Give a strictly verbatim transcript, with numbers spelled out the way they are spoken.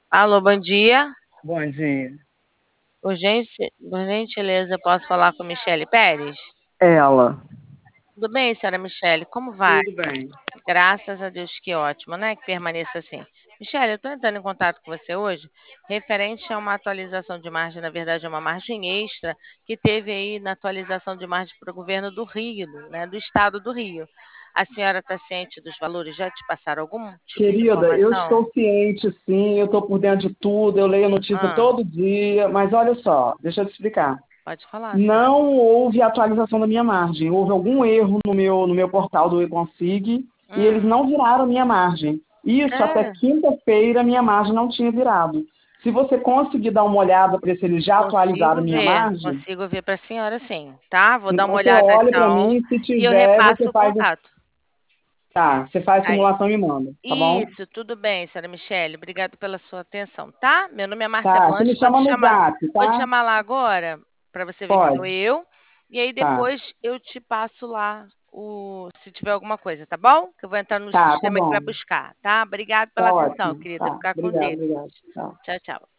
Alô, bom dia. Bom dia. Urgência, por gentileza, posso falar com Michele Pérez? Ela. Tudo bem, senhora Michele? Como vai? Tudo bem. Graças a Deus, que ótimo, né? Que permaneça assim. Michele, eu estou entrando em contato com você hoje, referente a uma atualização de margem, na verdade, é uma margem extra que teve aí na atualização de margem para o governo do Rio, né? Do estado do Rio. A senhora está ciente dos valores? Já te passaram algum tipo de Querida, eu informação? estou ciente, sim, eu estou por dentro de tudo, eu leio a notícia Ah, todo dia, mas olha só, deixa eu te explicar. pode falar, senhora. Não houve atualização da minha margem, houve algum erro no meu, no meu portal do eConsig e eles Hum, não viraram a minha margem. Isso até sério? quinta-feira minha margem não tinha virado. Se você conseguir dar uma olhada para ver se eles já atualizaram a Consigo minha ver, margem, consigo ver para a senhora sim, tá? Vou dar uma então você olhada olha para então mim, se e eu tiver, você repasso o faz, contato. tá, você faz Aí. simulação e me manda, tá bom? Isso, tudo bem, senhora Michele. Obrigado pela sua atenção, tá? Meu nome é Márcia Tá, você me Blanche. Vou te chama no chamar, Zap, vou te tá? chamar lá agora para você ver que sou Pode, eu. E aí tá. depois eu te passo lá o se tiver alguma coisa, tá bom? Que eu vou entrar no Tá, tá sistema aqui para bom. buscar, tá? Obrigado Tá pela atenção, ótimo. querida. Tá, Ficar com obrigado, Deus. obrigado. Tá. Tchau, tchau.